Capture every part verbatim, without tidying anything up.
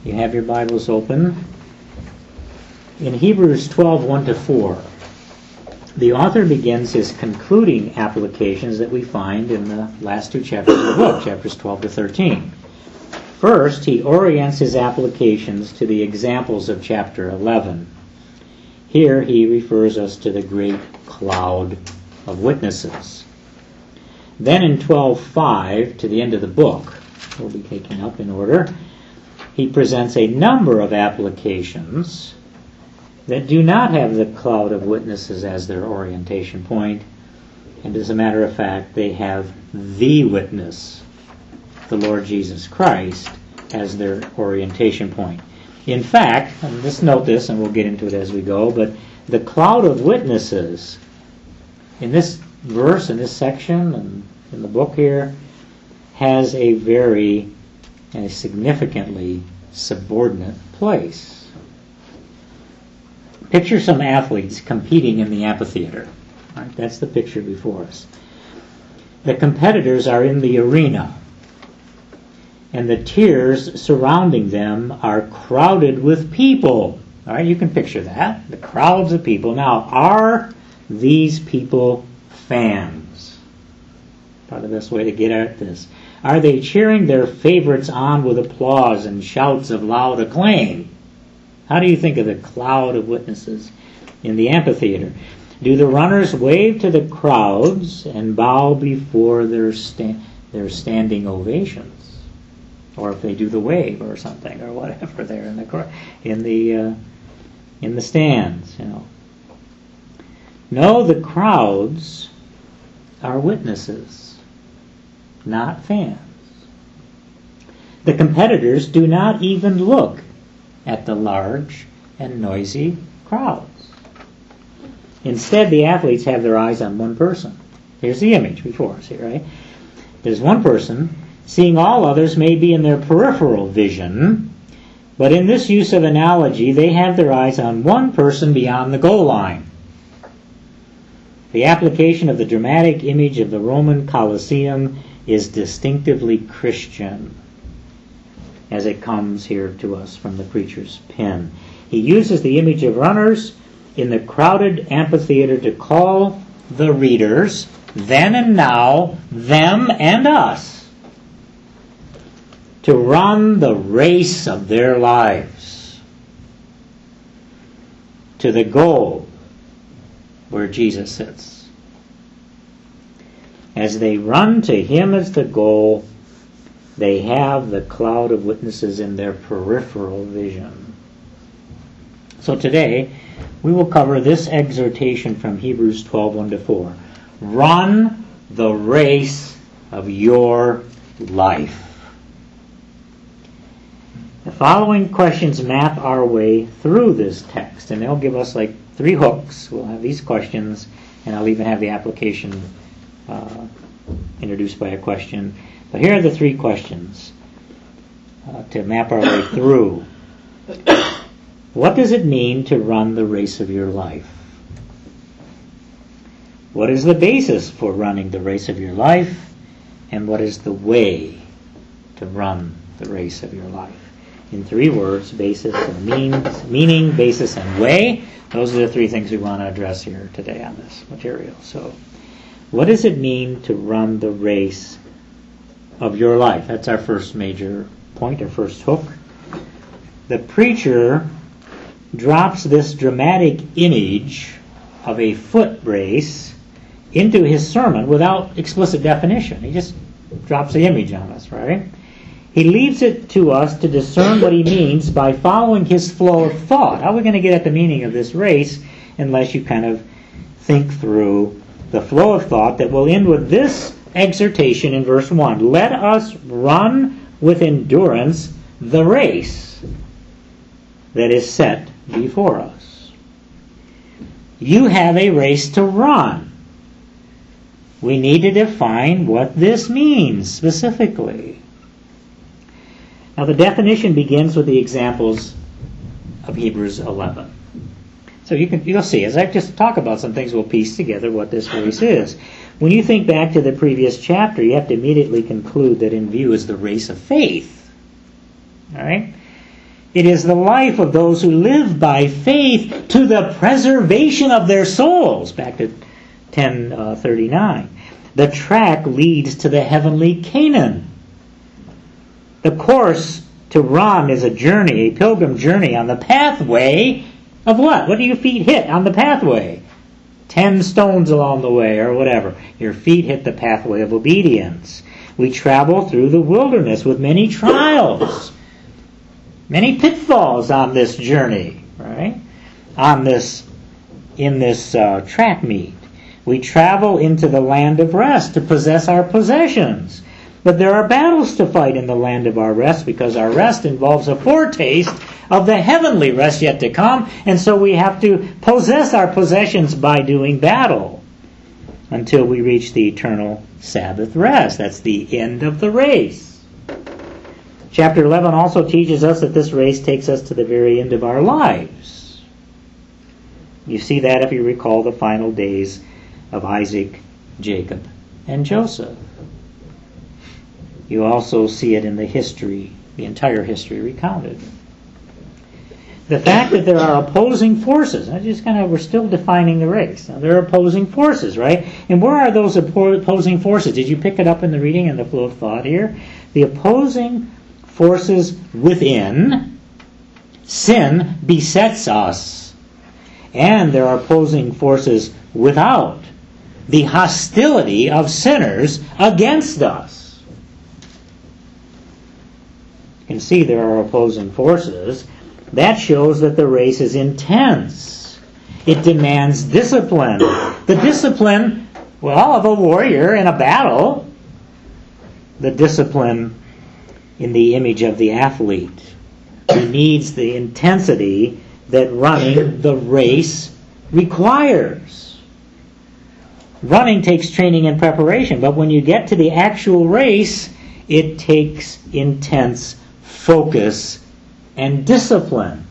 You have your Bibles open. In Hebrews twelve, one to four, the author begins his concluding applications that we find in the last two chapters of the book, chapters twelve to thirteen. First, he orients his applications to the examples of chapter eleven. Here he refers us to the great cloud of witnesses. Then in twelve five, to the end of the book, we'll be taking up in order, he presents a number of applications that do not have the cloud of witnesses as their orientation point, and as a matter of fact, they have the witness, the Lord Jesus Christ, as their orientation point. In fact, and just note this, and we'll get into it as we go, but the cloud of witnesses in this verse, in this section, and in the book here, has a very and a significantly subordinate place. Picture some athletes competing in the amphitheater. Right? That's the picture before us. The competitors are in the arena, and the tiers surrounding them are crowded with people. All right, you can picture that. The crowds of people. Now, are these people fans? Probably the best way to get at this. Are they cheering their favorites on with applause and shouts of loud acclaim? How do you think of the cloud of witnesses in the amphitheater? Do the runners wave to the crowds and bow before their sta- their standing ovations, or if they do the wave or something or whatever there in the in the uh, in the stands, you know? No, the crowds are witnesses, not fans. The competitors do not even look at the large and noisy crowds. Instead, the athletes have their eyes on one person. Here's the image before us here, right? There's one person. Seeing all others may be in their peripheral vision, but in this use of analogy, they have their eyes on one person beyond the goal line. The application of the dramatic image of the Roman Colosseum is distinctively Christian, as it comes here to us from the preacher's pen. He uses the image of runners in the crowded amphitheater to call the readers, then and now, them and us, to run the race of their lives to the goal where Jesus sits. As they run to Him as the goal, they have the cloud of witnesses in their peripheral vision. So today, we will cover this exhortation from Hebrews twelve, one to four. Run the race of your life. The following questions map our way through this text, and they'll give us like three hooks. We'll have these questions, and I'll even have the application uh, introduced by a question. But here are the three questions uh, to map our way through. What does it mean to run the race of your life? What is the basis for running the race of your life? And what is the way to run the race of your life? In three words, basis and means, meaning, basis, and way. Those are the three things we want to address here today on this material. So, what does it mean to run the race of your life? That's our first major point, our first hook. The preacher drops this dramatic image of a foot race into his sermon without explicit definition. He just drops the image on us, right? He leaves it to us to discern what he means by following his flow of thought. How are we going to get at the meaning of this race unless you kind of think through the flow of thought that will end with this exhortation in verse one. Let us run with endurance the race that is set before us. You have a race to run. We need to define what this means specifically. Now the definition begins with the examples of Hebrews eleven. So you can, you'll see, as I just talk about some things, we'll piece together what this race is. When you think back to the previous chapter, you have to immediately conclude that in view is the race of faith. All right? It is the life of those who live by faith to the preservation of their souls. Back to ten thirty-nine. The track leads to the heavenly Canaan. The course to run is a journey, a pilgrim journey on the pathway of what? What do your feet hit on the pathway? Ten stones along the way or whatever. Your feet hit the pathway of obedience. We travel through the wilderness with many trials, many pitfalls on this journey, right? On this, in this uh, track meet. We travel into the land of rest to possess our possessions. But there are battles to fight in the land of our rest, because our rest involves a foretaste of the heavenly rest yet to come, and so we have to possess our possessions by doing battle until we reach the eternal Sabbath rest. That's the end of the race. Chapter eleven also teaches us that this race takes us to the very end of our lives. You see that if you recall the final days of Isaac, Jacob, and Joseph. You also see it in the history, the entire history recounted. The fact that there are opposing forces, I just kind of, we're still defining the race. Now, there are opposing forces, right? And where are those opposing forces? Did you pick it up in the reading and the flow of thought here? The opposing forces within, sin besets us. And there are opposing forces without, the hostility of sinners against us. You can see there are opposing forces. That shows that the race is intense. It demands discipline. The discipline, well, of a warrior in a battle. The discipline in the image of the athlete. He needs the intensity that running the race requires. Running takes training and preparation, but when you get to the actual race, it takes intense focus and discipline.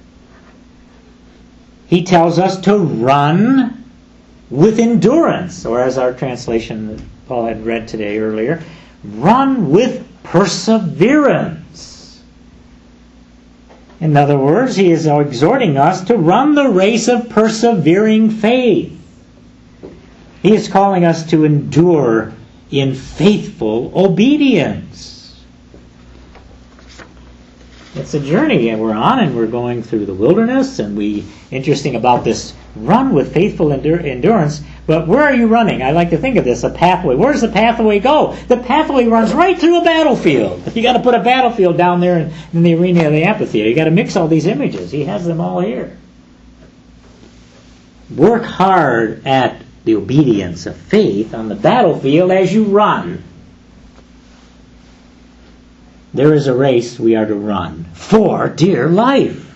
He tells us to run with endurance, or as our translation that Paul had read today earlier, run with perseverance. In other words, he is exhorting us to run the race of persevering faith. He is calling us to endure in faithful obedience. It's a journey that we're on, and we're going through the wilderness, and we, interesting about this run with faithful endur- endurance, but where are you running? I like to think of this, a pathway. Where does the pathway go? The pathway runs right through a battlefield. You got to put a battlefield down there in, in the arena of the amphitheater. You got to mix all these images. He has them all here. Work hard at the obedience of faith on the battlefield as you run. There is a race we are to run for dear life.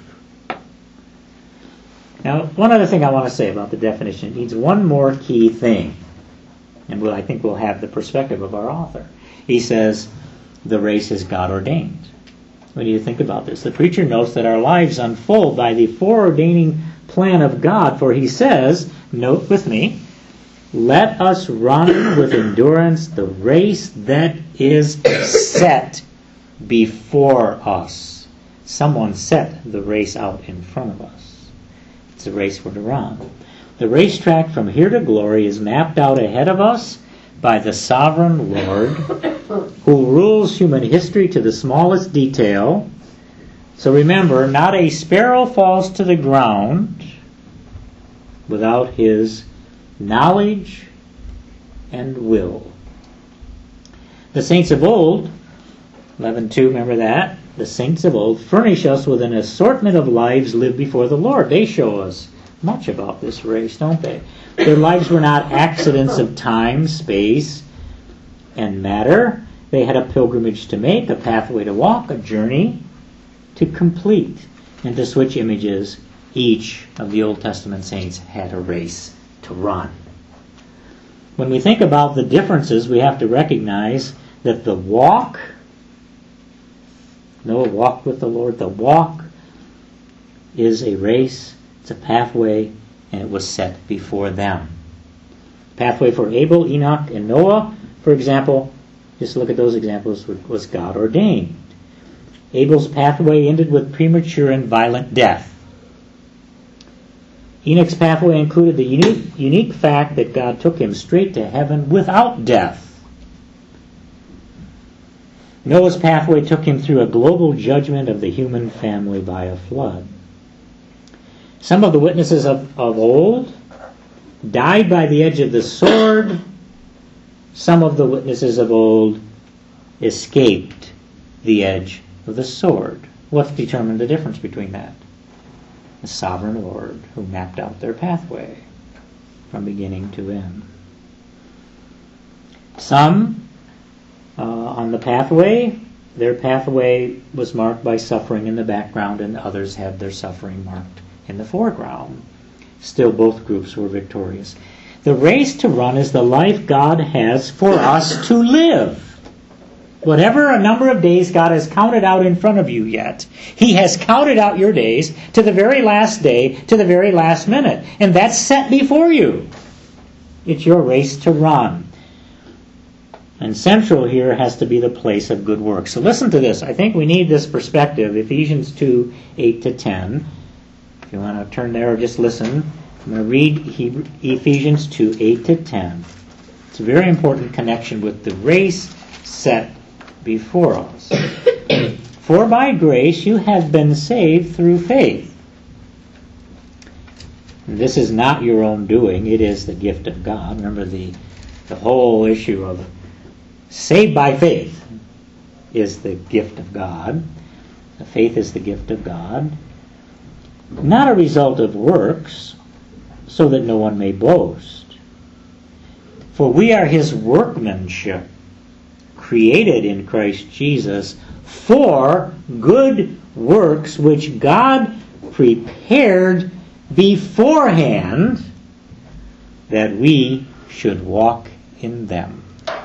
Now, one other thing I want to say about the definition. It needs one more key thing. And we'll, I think we'll have the perspective of our author. He says, the race is God ordained. What do you think about this? The preacher notes that our lives unfold by the foreordaining plan of God. For he says, note with me, let us run with endurance the race that is set before us. Someone set the race out in front of us. It's a race we're to run. The racetrack from here to glory is mapped out ahead of us by the sovereign Lord, who rules human history to the smallest detail. So remember, not a sparrow falls to the ground without his knowledge and will. The saints of old, eleven two, remember that? The saints of old furnish us with an assortment of lives lived before the Lord. They show us much about this race, don't they? Their lives were not accidents of time, space, and matter. They had a pilgrimage to make, a pathway to walk, a journey to complete. And to switch images, each of the Old Testament saints had a race to run. When we think about the differences, we have to recognize that the walk, Noah walked with the Lord, the walk is a race, it's a pathway, and it was set before them. Pathway for Abel, Enoch, and Noah, for example, just look at those examples, was God ordained. Abel's pathway ended with premature and violent death. Enoch's pathway included the unique, unique fact that God took him straight to heaven without death. Noah's pathway took him through a global judgment of the human family by a flood. Some of the witnesses of, of old died by the edge of the sword. Some of the witnesses of old escaped the edge of the sword. What determined the difference between that? The sovereign Lord who mapped out their pathway from beginning to end. Some uh, on the pathway, their pathway was marked by suffering in the background, and others had their suffering marked in the foreground. Still, both groups were victorious. The race to run is the life God has for us to live. Whatever a number of days God has counted out in front of you yet, He has counted out your days to the very last day, to the very last minute. And that's set before you. It's your race to run. And central here has to be the place of good works. So listen to this. I think we need this perspective. Ephesians two, eight to ten. If you want to turn there or just listen, I'm going to read Hebrew, Ephesians two, eight to ten. It's a very important connection with the race set before us. For by grace you have been saved through faith. This is not your own doing. It is the gift of God. Remember the, the whole issue of saved by faith is the gift of God. The faith is the gift of God. Not a result of works, so that no one may boast. For we are His workmanship, created in Christ Jesus for good works which God prepared beforehand that we should walk in them.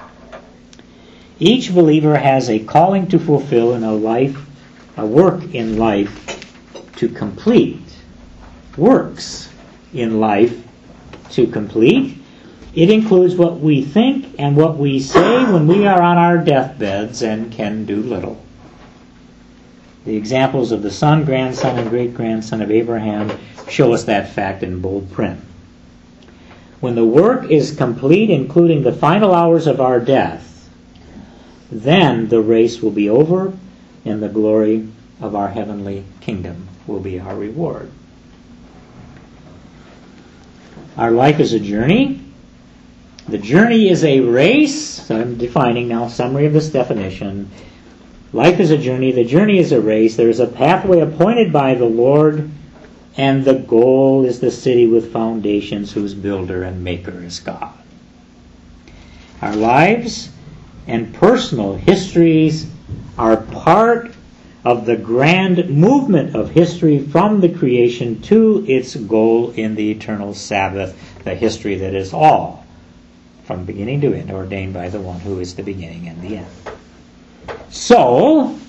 Each believer has a calling to fulfill in a life, a work in life to complete. Works in life to complete. It includes what we think and what we say when we are on our deathbeds and can do little. The examples of the son, grandson, and great-grandson of Abraham show us that fact in bold print. When the work is complete, including the final hours of our death, then the race will be over and the glory of our heavenly kingdom will be our reward. Our life is a journey. The journey is a race. So I'm defining now, summary of this definition. Life is a journey. The journey is a race. There is a pathway appointed by the Lord, and the goal is the city with foundations whose builder and maker is God. Our lives and personal histories are part of the grand movement of history from the creation to its goal in the eternal Sabbath, the history that is all, from beginning to end, ordained by the one who is the beginning and the end. So,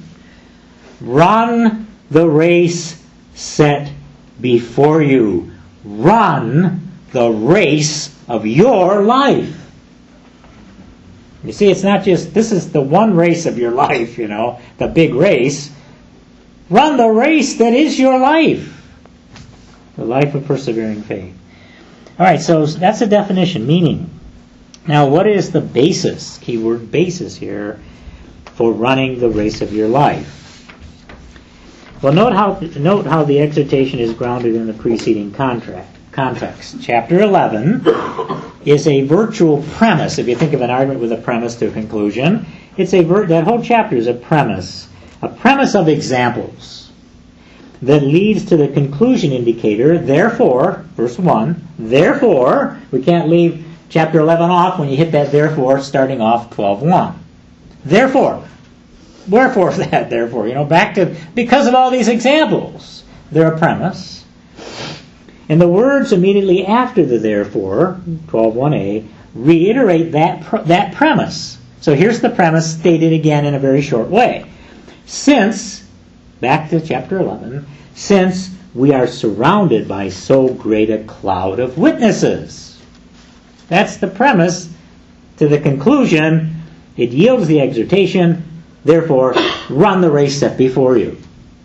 run the race set before you. Run the race of your life. You see, it's not just, this is the one race of your life, you know, the big race. Run the race that is your life. The life of persevering faith. All right, so that's a definition, meaning. Now, what is the basis, keyword basis here, for running the race of your life? Well, note how note how the exhortation is grounded in the preceding contract. Context. Chapter eleven is a virtual premise. If you think of an argument with a premise to a conclusion, it's a ver- that whole chapter is a premise, a premise of examples that leads to the conclusion indicator. Therefore, verse one. Therefore, we can't leave chapter eleven off when you hit that therefore, starting off twelve one. Therefore, wherefore is that? Therefore, you know, back to because of all these examples, they're a premise. And the words immediately after the therefore, twelve one a, reiterate that pr- that premise. So here's the premise stated again in a very short way. Since, back to chapter eleven, since we are surrounded by so great a cloud of witnesses. That's the premise to the conclusion. It yields the exhortation. Therefore, run the race set before you.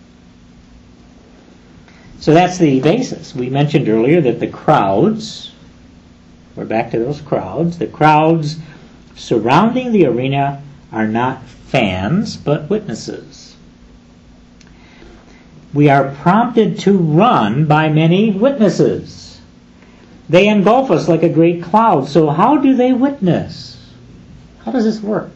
So that's the basis. We mentioned earlier that the crowds, we're back to those crowds, the crowds surrounding the arena are not fans, but witnesses. We are prompted to run by many witnesses. They engulf us like a great cloud. So how do they witness? How does this work?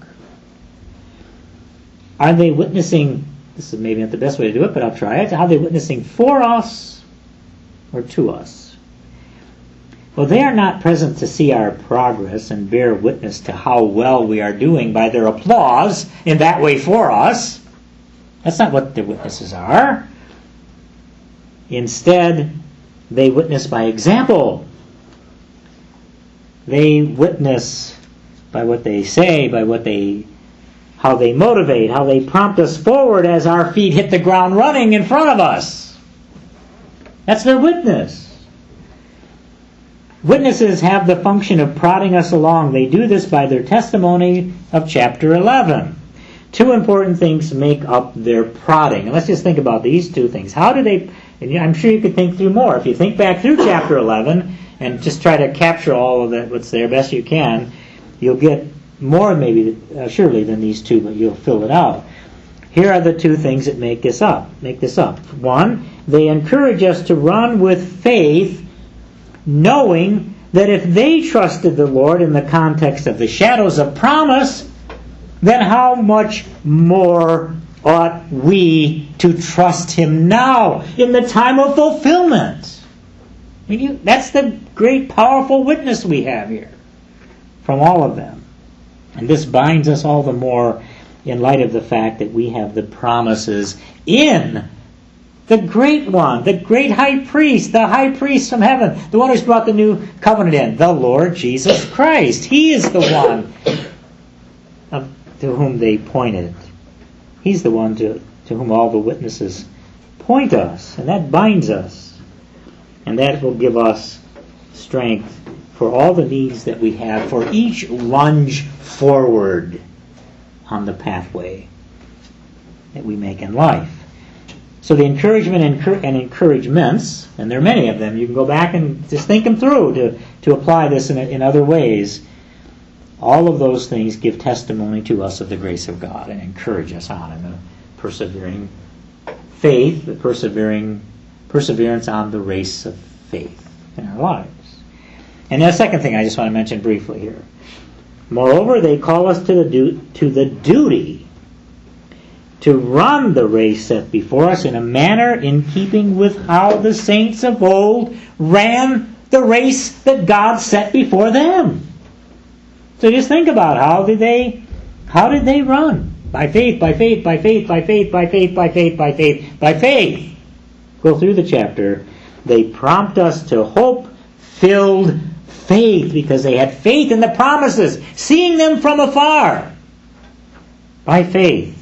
Are they witnessing, this is maybe not the best way to do it, but I'll try it. Are they witnessing for us or to us? Well, they are not present to see our progress and bear witness to how well we are doing by their applause in that way for us. That's not what the witnesses are. Instead, they witness by example. They witness by what they say, by what they, how they motivate, how they prompt us forward as our feet hit the ground running in front of us. That's their witness. Witnesses have the function of prodding us along. They do this by their testimony of chapter eleven. Two important things make up their prodding. And let's just think about these two things. How do they, and I'm sure you could think through more. If you think back through chapter eleven and just try to capture all of that, what's there best you can, you'll get more maybe, uh, surely, than these two, but you'll fill it out. Here are the two things that make this up. Make this up. One, they encourage us to run with faith, knowing that if they trusted the Lord in the context of the shadows of promise, then how much more ought we to trust Him now in the time of fulfillment? I mean, you, that's the great, powerful witness we have here from all of them. And this binds us all the more in light of the fact that we have the promises in the great one, the great high priest, the high priest from heaven, the one who's brought the new covenant in, the Lord Jesus Christ. He is the one to whom they pointed. He's the one to, to whom all the witnesses point us, and that binds us. And that will give us strength for all the needs that we have for each lunge forward on the pathway that we make in life. So the encouragement and encouragements, and there are many of them, you can go back and just think them through to, to apply this in, in other ways. All of those things give testimony to us of the grace of God and encourage us on in the persevering faith, the persevering perseverance on the race of faith in our lives. And the second thing I just want to mention briefly here. Moreover, they call us to the du- to the duty to run the race set before us in a manner in keeping with how the saints of old ran the race that God set before them. So just think about how did they how did they run? By faith, by faith, by faith, by faith, by faith, by faith, by faith, by faith. Go through the chapter. They prompt us to hope-filled faith because they had faith in the promises, seeing them from afar. By faith.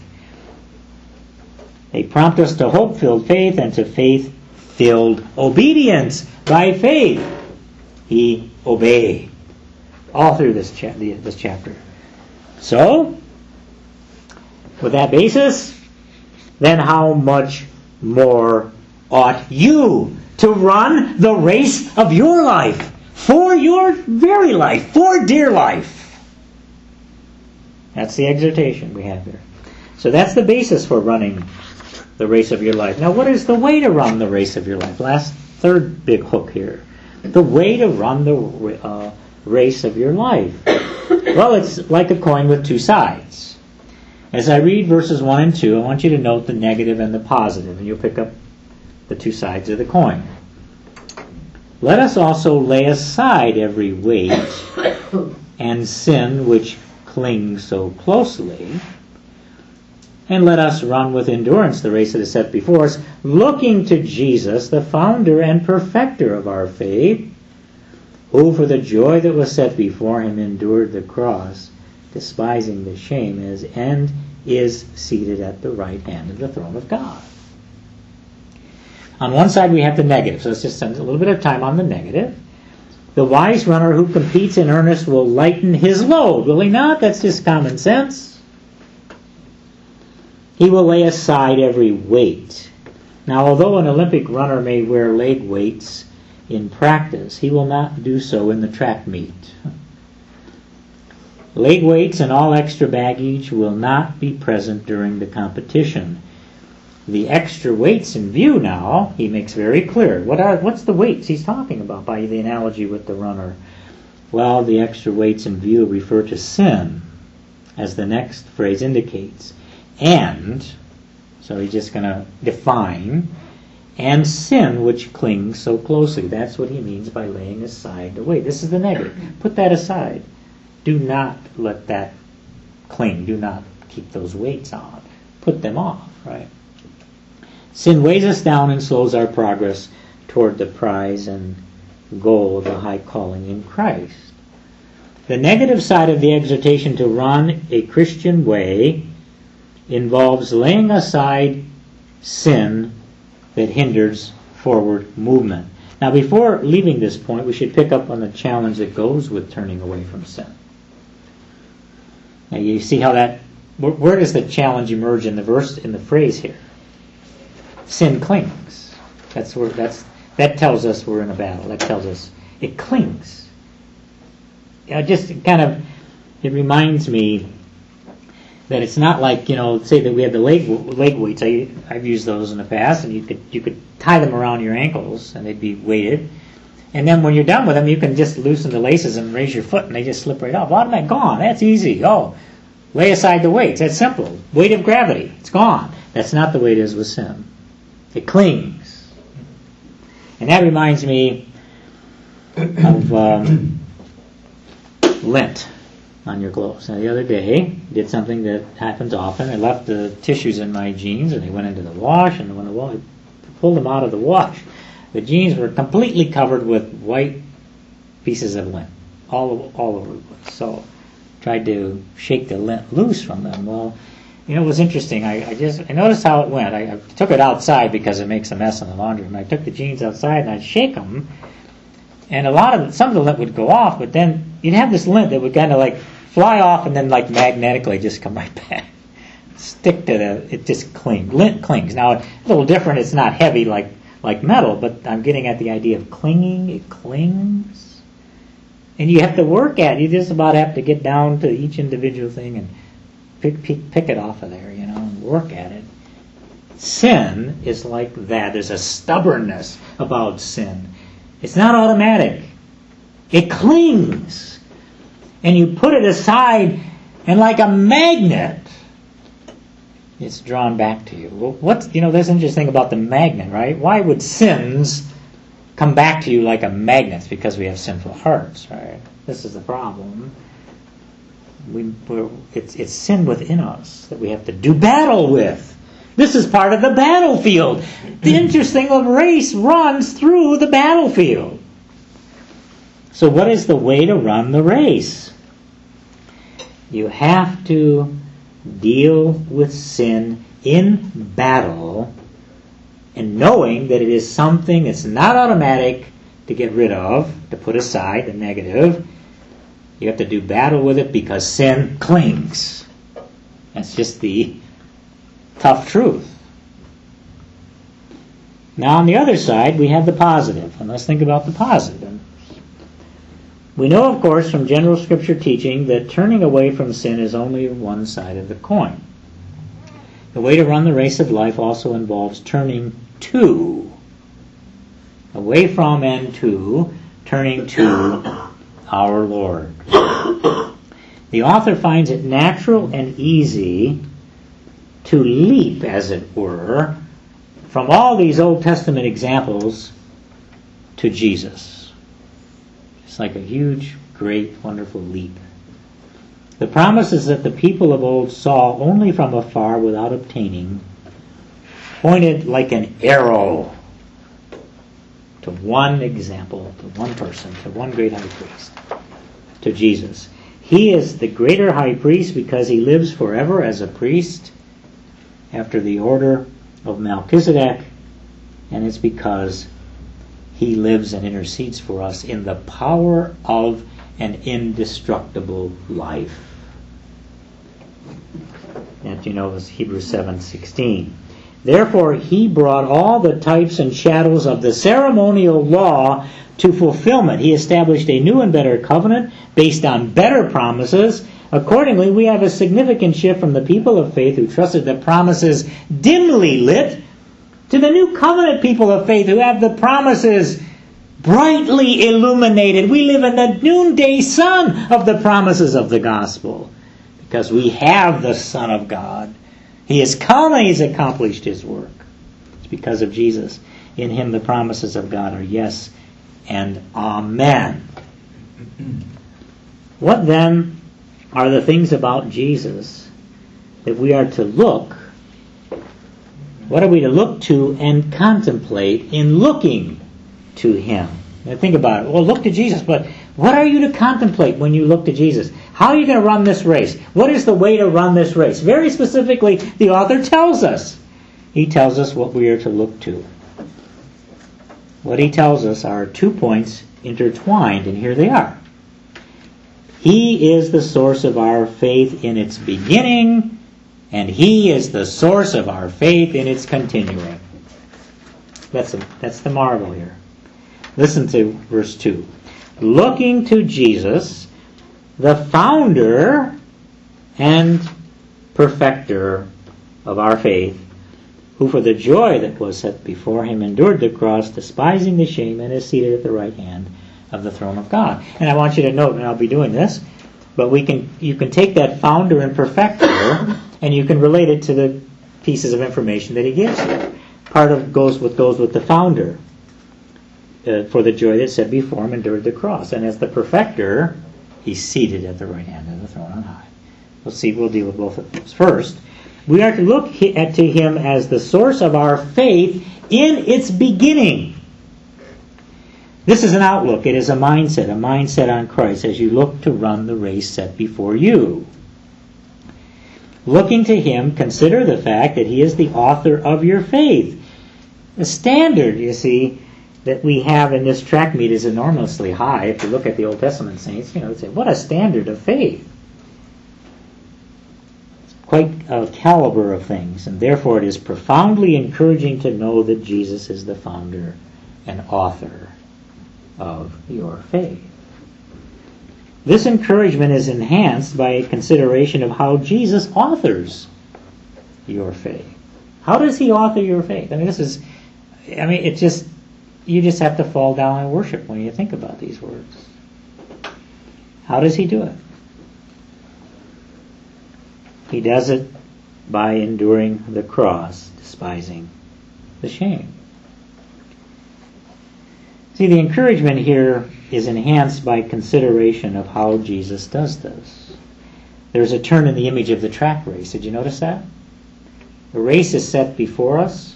They prompt us to hope-filled faith and to faith-filled obedience. By faith, he obeyed. All through this, cha- this chapter. So, with that basis, then how much more ought you to run the race of your life, for your very life, for dear life? That's the exhortation we have here. So that's the basis for running the race of your life. Now, what is the way to run the race of your life? Last, third big hook here. The way to run the uh, race of your life. Well, it's like a coin with two sides. As I read verses one and two, I want you to note the negative and the positive, and you'll pick up the two sides of the coin. Let us also lay aside every weight and sin which clings so closely, and let us run with endurance the race that is set before us, looking to Jesus, the founder and perfecter of our faith, who for the joy that was set before him endured the cross, despising the shame, as and is seated at the right hand of the throne of God. On one side we have the negative, so let's just spend a little bit of time on the negative. The wise runner who competes in earnest will lighten his load, will he not? That's just common sense. He will lay aside every weight. Now, although an Olympic runner may wear leg weights in practice, he will not do so in the track meet. Leg weights and all extra baggage will not be present during the competition. The extra weights in view now, he makes very clear. What are what's the weights he's talking about by the analogy with the runner? Well, the extra weights in view refer to sin, as the next phrase indicates. And, so he's just going to define, and sin which clings so closely. That's what he means by laying aside the weight. This is the negative. Put that aside. Do not let that cling. Do not keep those weights on. Put them off, right? Sin weighs us down and slows our progress toward the prize and goal of the high calling in Christ. The negative side of the exhortation to run a Christian way involves laying aside sin that hinders forward movement. Now, before leaving this point, we should pick up on the challenge that goes with turning away from sin. Now, you see how that, where does the challenge emerge in the verse, in the phrase here? Sin clings. That's where that's that tells us we're in a battle. That tells us it clings. You know, just kind of, it reminds me that it's not like, you know, say that we have the leg leg weights. I, I've used those in the past, and you could you could tie them around your ankles, and they'd be weighted. And then when you're done with them, you can just loosen the laces and raise your foot, and they just slip right off. Automatic, gone. That's easy. Oh, lay aside the weights. That's simple. Weight of gravity. It's gone. That's not the way it is with sin. It clings. And that reminds me of um, lint on your clothes. Now, the other day, did something that happens often. I left the tissues in my jeans, and they went into the wash, and when the wash, I pulled them out of the wash, the jeans were completely covered with white pieces of lint, all all over the place. So, tried to shake the lint loose from them. Well, you know, it was interesting. I, I just I noticed how it went. I, I took it outside because it makes a mess in the laundry room. I took the jeans outside and I'd shake them, and a lot of some of the lint would go off, but then you'd have this lint that would kind of like fly off and then like magnetically just come right back, stick to the. It just clings. Lint clings. Now a little different. It's not heavy like like metal, but I'm getting at the idea of clinging. It clings, and you have to work at it. You just about have to get down to each individual thing and Pick, pick, pick it off of there, you know, and work at it. Sin is like that. There's a stubbornness about sin. It's not automatic. It clings. And you put it aside, and like a magnet, it's drawn back to you. Well, what's, you know, there's an interesting thing about the magnet, right? Why would sins come back to you like a magnet? It's because we have sinful hearts, right? This is the problem. We, we're, it's, it's sin within us that we have to do battle with. This is part of the battlefield. The interesting race runs through the battlefield. So what is the way to run the race? You have to deal with sin in battle and knowing that it is something that's not automatic to get rid of, to put aside the negative. You have to do battle with it because sin clings. That's just the tough truth. Now on the other side, we have the positive. And let's think about the positive. We know, of course, from general scripture teaching that turning away from sin is only one side of the coin. The way to run the race of life also involves turning to. Away from and to, turning to our Lord. The author finds it natural and easy to leap, as it were, from all these Old Testament examples to Jesus. It's like a huge, great, wonderful leap. The promises that the people of old saw only from afar without obtaining pointed like an arrow to one example, to one person, to one great high priest, to Jesus. He is the greater high priest because he lives forever as a priest after the order of Melchizedek, and it's because he lives and intercedes for us in the power of an indestructible life. That that you know is Hebrews seven sixteen. Therefore he brought all the types and shadows of the ceremonial law to fulfillment. He established a new and better covenant based on better promises. Accordingly, we have a significant shift from the people of faith who trusted the promises dimly lit to the new covenant people of faith who have the promises brightly illuminated. We live in the noonday sun of the promises of the gospel because we have the Son of God. He has come and He's accomplished His work. It's because of Jesus. In Him the promises of God are yes and amen. What then are the things about Jesus that we are to look? What are we to look to and contemplate in looking to Him? Now think about it. Well, look to Jesus, but what are you to contemplate when you look to Jesus? How are you going to run this race? What is the way to run this race? Very specifically, the author tells us. He tells us what we are to look to. What he tells us are two points intertwined, and here they are. He is the source of our faith in its beginning, and He is the source of our faith in its continuing. That's, a, that's the marvel here. Listen to verse two. Looking to Jesus, the founder and perfecter of our faith, who for the joy that was set before Him endured the cross, despising the shame, and is seated at the right hand of the throne of God. And I want you to note, and I'll be doing this, but we can you can take that founder and perfecter and you can relate it to the pieces of information that he gives here. Part of goes with goes with the founder. Uh, for the joy that set before Him endured the cross. And as the perfecter, He's seated at the right hand of the throne on high. We'll see, we'll deal with both of those. First, we are to look at to Him as the source of our faith in its beginning. This is an outlook. It is a mindset, a mindset on Christ as you look to run the race set before you. Looking to Him, consider the fact that He is the author of your faith. The standard, you see, that we have in this track meet is enormously high. If you look at the Old Testament saints, you know, say, what a standard of faith. It's quite a caliber of things, and therefore it is profoundly encouraging to know that Jesus is the founder and author of your faith. This encouragement is enhanced by a consideration of how Jesus authors your faith. How does He author your faith? I mean, this is, I mean, it just, you just have to fall down and worship when you think about these words. How does He do it? He does it by enduring the cross, despising the shame. See, the encouragement here is enhanced by consideration of how Jesus does this. There's a turn in the image of the track race. Did you notice that? The race is set before us.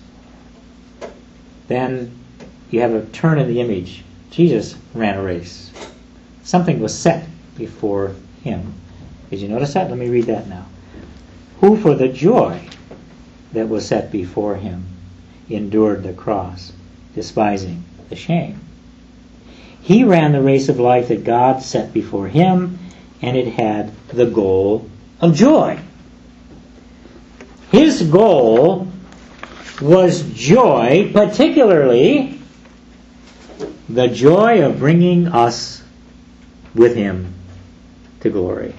Then you have a turn in the image. Jesus ran a race. Something was set before Him. Did you notice that? Let me read that now. Who for the joy that was set before Him endured the cross, despising the shame. He ran the race of life that God set before Him, and it had the goal of joy. His goal was joy, particularly the joy of bringing us with Him to glory.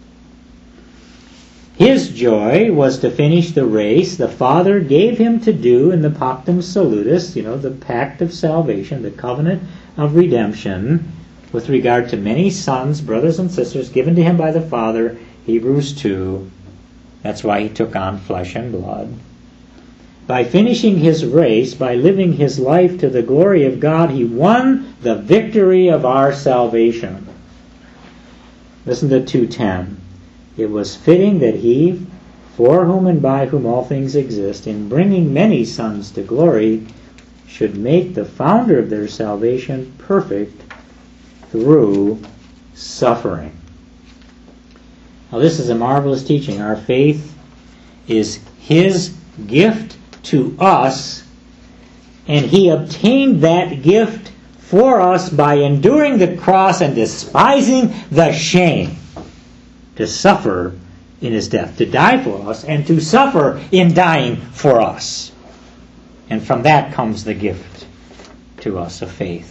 His joy was to finish the race the Father gave Him to do in the Pactum Salutis, you know, the pact of salvation, the covenant of redemption, with regard to many sons, brothers and sisters given to Him by the Father, Hebrews two. That's why He took on flesh and blood. By finishing His race, by living His life to the glory of God, He won the victory of our salvation. Listen to two ten. It was fitting that He, for whom and by whom all things exist, in bringing many sons to glory, should make the founder of their salvation perfect through suffering. Now this is a marvelous teaching. Our faith is His gift to us, and He obtained that gift for us by enduring the cross and despising the shame, to suffer in his death, to die for us, and to suffer in dying for us. And from that comes the gift to us of faith.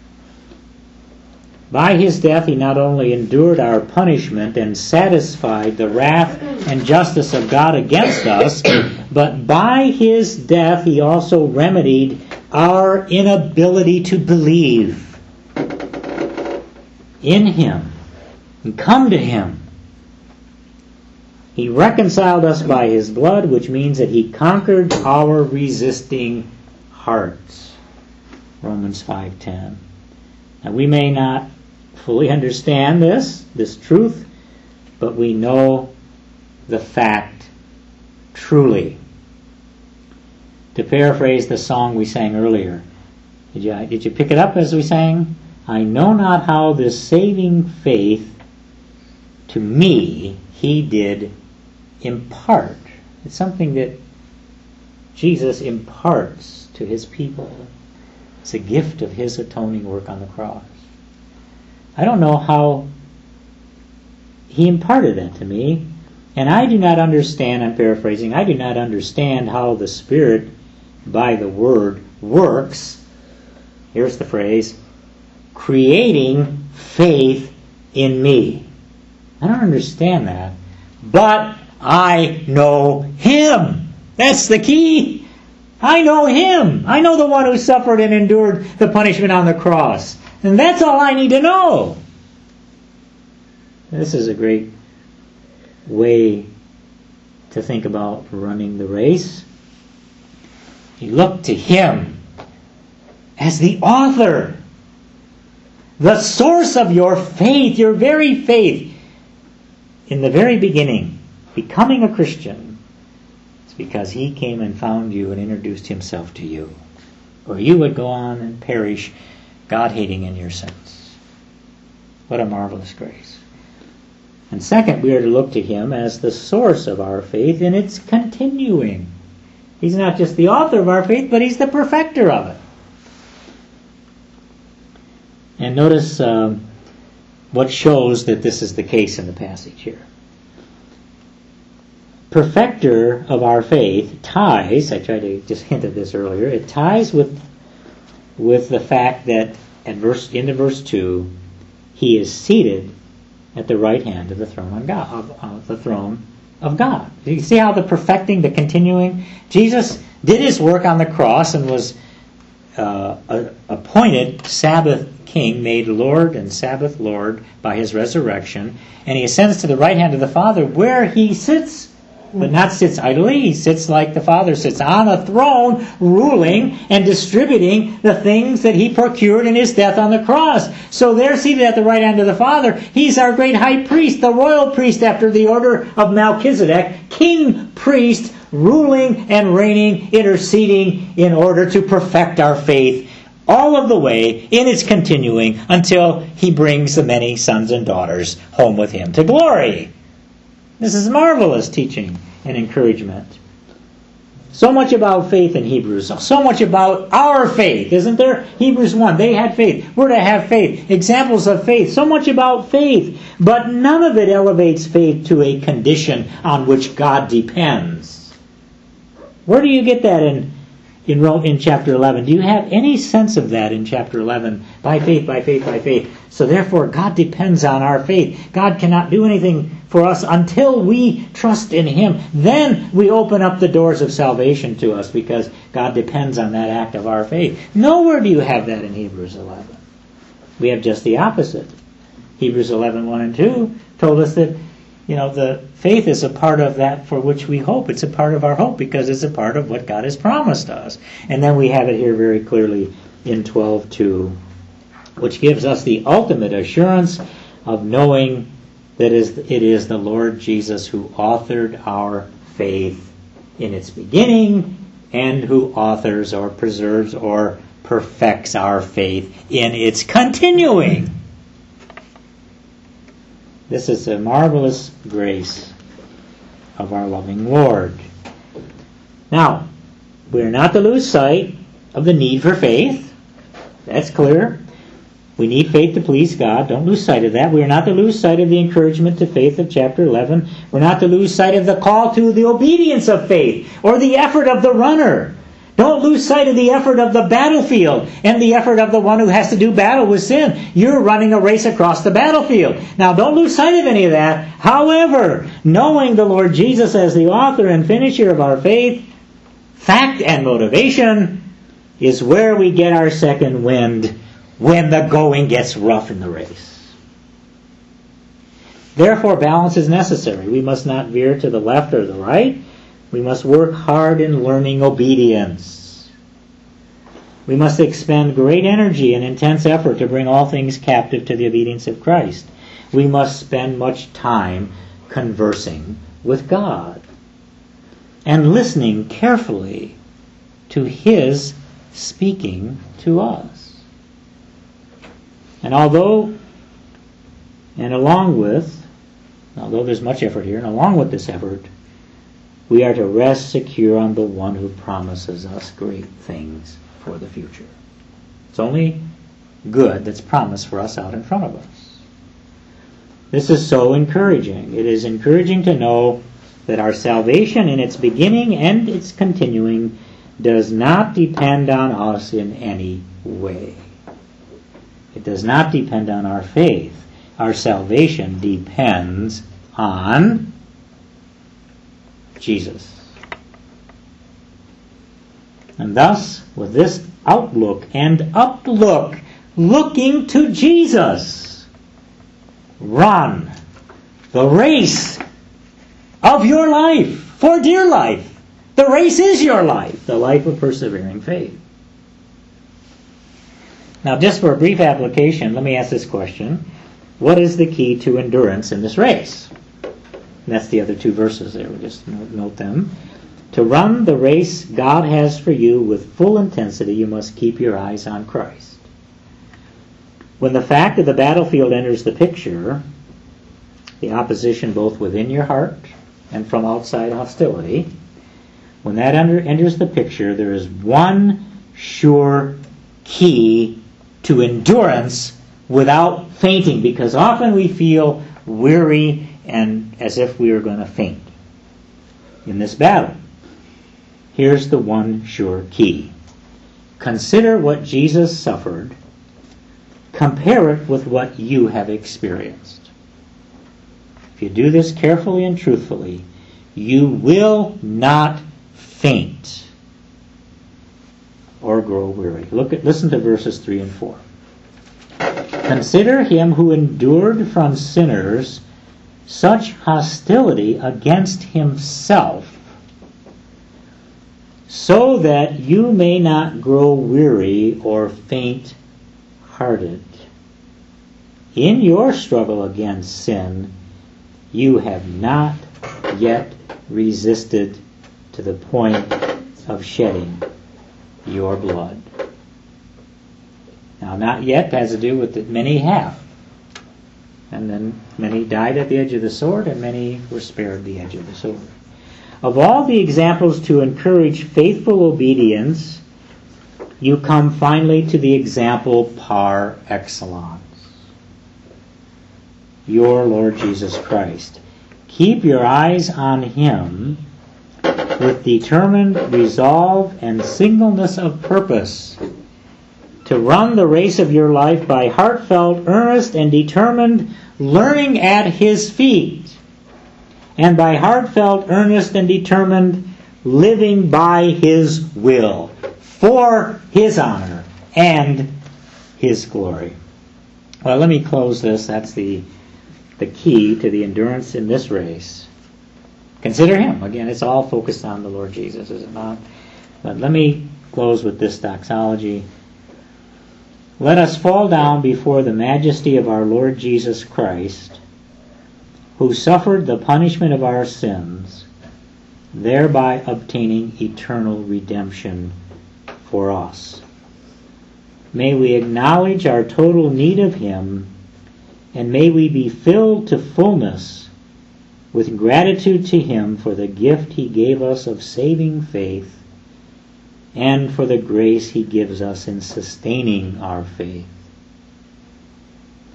By his death he not only endured our punishment and satisfied the wrath and justice of God against us, but by his death he also remedied our inability to believe in him and come to him. He reconciled us by his blood, which means that he conquered our resisting hearts. Romans five ten. Now we may not fully understand this, this truth, but we know the fact truly. To paraphrase the song we sang earlier, did you, did you pick it up as we sang? I know not how this saving faith to me he did impart. It's something that Jesus imparts to his people. It's a gift of his atoning work on the cross. I don't know how he imparted that to me, and I do not understand, I'm paraphrasing, I do not understand how the Spirit by the Word works, here's the phrase, creating faith in me. I don't understand that, but I know him. That's the key. I know him. I know the one who suffered and endured the punishment on the cross. And that's all I need to know. This is a great way to think about running the race. You look to him as the author, the source of your faith, your very faith. In the very beginning, becoming a Christian, it's because he came and found you and introduced himself to you, or you would go on and perish, God-hating in your sins. What a marvelous grace. And second, we are to look to him as the source of our faith, and it's continuing. He's not just the author of our faith, but he's the perfecter of it. And notice um, what shows that this is the case in the passage here. Perfecter of our faith ties, I tried to just hint at this earlier, it ties with with the fact that at verse into verse two, he is seated at the right hand of the throne of God, of, of the throne of God. You see how the perfecting, the continuing, Jesus did his work on the cross and was uh, appointed Sabbath King, made Lord and Sabbath Lord by his resurrection, and he ascends to the right hand of the Father, where he sits, but not sits idly. He sits like the Father sits, on a throne, ruling and distributing the things that he procured in his death on the cross. So there, seated at the right hand of the Father, he's our great high priest, the royal priest after the order of Melchizedek, king priest, ruling and reigning, interceding in order to perfect our faith all of the way in its continuing until he brings the many sons and daughters home with him to glory. This is marvelous teaching and encouragement. So much about faith in Hebrews. So much about our faith, isn't there? Hebrews one, they had faith. We're to have faith. Examples of faith. So much about faith. But none of it elevates faith to a condition on which God depends. Where do you get that in In, in chapter eleven? Do you have any sense of that in chapter eleven? By faith, by faith, by faith. So therefore, God depends on our faith. God cannot do anything for us until we trust in him. Then we open up the doors of salvation to us because God depends on that act of our faith. Nowhere do you have that in Hebrews eleven. We have just the opposite. Hebrews eleven, one and two told us that You know, the faith is a part of that for which we hope. It's a part of our hope because it's a part of what God has promised us. And then we have it here very clearly in twelve two, which gives us the ultimate assurance of knowing that it is the Lord Jesus who authored our faith in its beginning and who authors or preserves or perfects our faith in its continuing. This is a marvelous grace of our loving Lord. Now, we are not to lose sight of the need for faith. That's clear. We need faith to please God. Don't lose sight of that. We are not to lose sight of the encouragement to faith of chapter eleven. We're not to lose sight of the call to the obedience of faith or the effort of the runner. Don't lose sight of the effort of the battlefield and the effort of the one who has to do battle with sin. You're running a race across the battlefield. Now, don't lose sight of any of that. However, knowing the Lord Jesus as the author and finisher of our faith, fact and motivation, is where we get our second wind when the going gets rough in the race. Therefore, balance is necessary. We must not veer to the left or the right. We must work hard in learning obedience. We must expend great energy and intense effort to bring all things captive to the obedience of Christ. We must spend much time conversing with God and listening carefully to His speaking to us. And although, and along with, although there's much effort here, and along with this effort, we are to rest secure on the one who promises us great things for the future. It's only good that's promised for us out in front of us. This is so encouraging. It is encouraging to know that our salvation in its beginning and its continuing does not depend on us in any way. It does not depend on our faith. Our salvation depends on Jesus. And thus, with this outlook and uplook, looking to Jesus, run the race of your life, for dear life. The race is your life, the life of persevering faith. Now, just for a brief application, let me ask this question. What is the key to endurance in this race? And that's the other two verses there. We'll just note them. To run the race God has for you with full intensity, you must keep your eyes on Christ. When the fact of the battlefield enters the picture, the opposition both within your heart and from outside hostility, when that under, enters the picture, there is one sure key to endurance without fainting, because often we feel weary and as if we are going to faint in this battle. Here's the one sure key. Consider what Jesus suffered. Compare it with what you have experienced. If you do this carefully and truthfully, you will not faint or grow weary. Look at, listen to verses three and four. Consider him who endured from sinners such hostility against himself, so that you may not grow weary or faint-hearted. In your struggle against sin, you have not yet resisted to the point of shedding your blood. Now, not yet has to do with that many have. And then many died at the edge of the sword, and many were spared the edge of the sword. Of all the examples to encourage faithful obedience, you come finally to the example par excellence. Your Lord Jesus Christ. Keep your eyes on Him with determined resolve and singleness of purpose to run the race of your life by heartfelt, earnest, and determined learning at His feet, and by heartfelt, earnest, and determined living by His will, for His honor and His glory. Well, let me close this. That's the, the key to the endurance in this race. Consider Him. Again, it's all focused on the Lord Jesus, is it not? But let me close with this doxology. Let us fall down before the majesty of our Lord Jesus Christ, who suffered the punishment of our sins, thereby obtaining eternal redemption for us. May we acknowledge our total need of Him, and may we be filled to fullness with gratitude to Him for the gift He gave us of saving faith, and for the grace He gives us in sustaining our faith.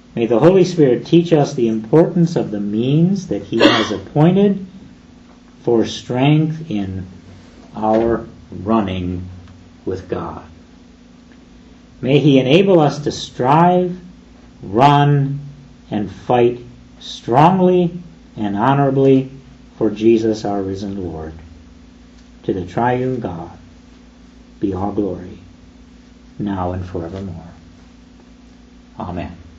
May the Holy Spirit teach us the importance of the means that He has appointed for strength in our running with God. May He enable us to strive, run, and fight strongly and honorably for Jesus our risen Lord. To the triune God be all glory, now and forevermore. Amen.